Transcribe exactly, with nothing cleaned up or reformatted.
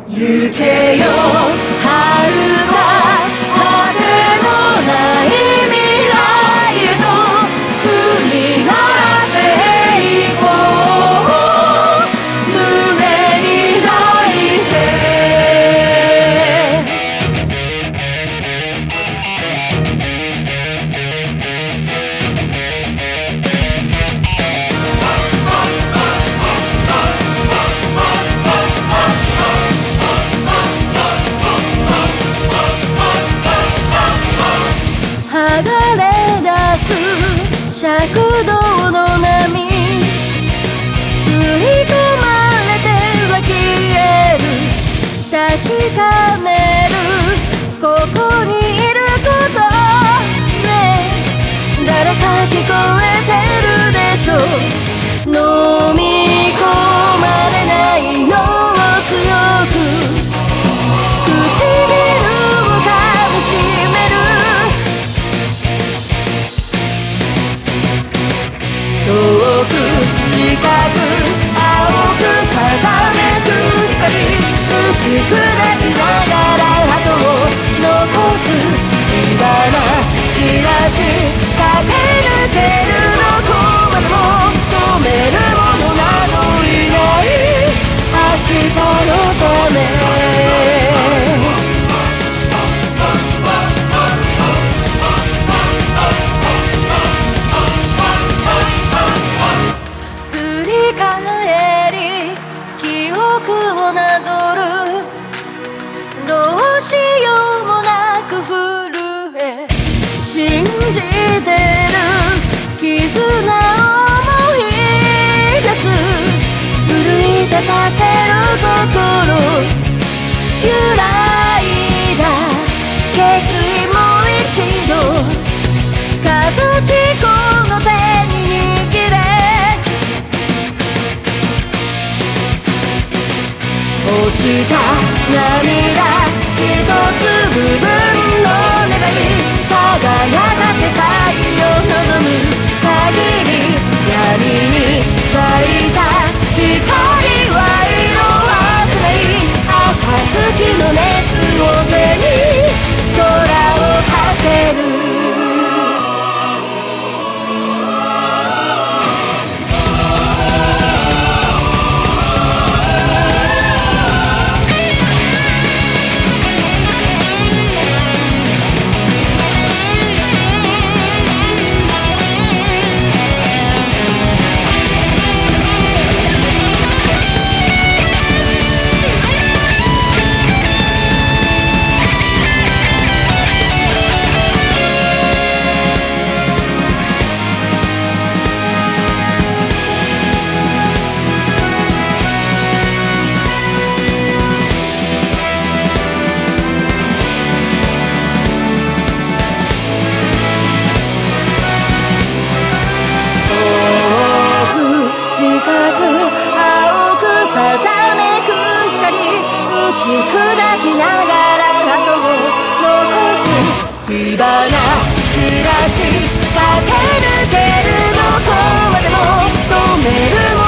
行けよ遥か果てのない未来へと踏み鳴らせいこう胸に抱いて剥がれ出す尺道の波吸い込まれては消える確かめるここにいることね誰か聞こえてるでしょ飲み込まれないよう強く唇を噛みしめる遠く近く青くさざめく光打ち砕きながら鳩を残す火花散らし駆け抜けるどこまでも止めるものなどいない明日のため記憶をなぞるどうしようもなく震え信じてる絆を思い出す奮い立たせる心揺らいだ決意も一度かざしこの手に握れ落ちた涙一つ部分の願い輝かせたいを望む限り闇に咲いた光は色あせない暁の熱を背に空をかけるさざめく光打ち砕きながら後を残す火花散らし駆け抜けるどこまでも止めるも